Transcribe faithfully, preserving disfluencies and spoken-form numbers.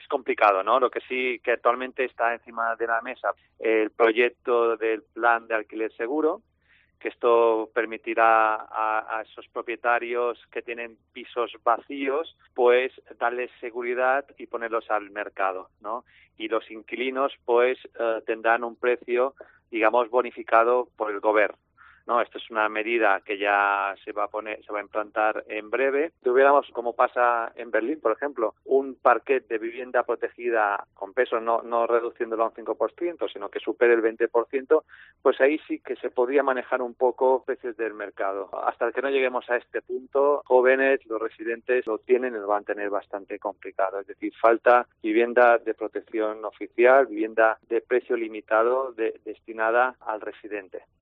es complicado, ¿no? Lo que sí que actualmente está encima de la mesa el proyecto del plan de alquiler seguro, que esto permitirá a, a esos propietarios que tienen pisos vacíos, pues darles seguridad y ponerlos al mercado, ¿no? Y los inquilinos, pues eh, tendrán un precio, digamos, bonificado por el gobierno. No, esto es una medida que ya se va a poner, se va a implantar en breve. Si tuviéramos, como pasa en Berlín, por ejemplo, un parquet de vivienda protegida con peso, no, no reduciéndolo a un cinco por ciento, sino que supere el veinte por ciento, pues ahí sí que se podría manejar un poco precios del mercado. Hasta que no lleguemos a este punto, jóvenes, los residentes lo tienen y lo van a tener bastante complicado. Es decir, falta vivienda de protección oficial, vivienda de precio limitado de, destinada al residente.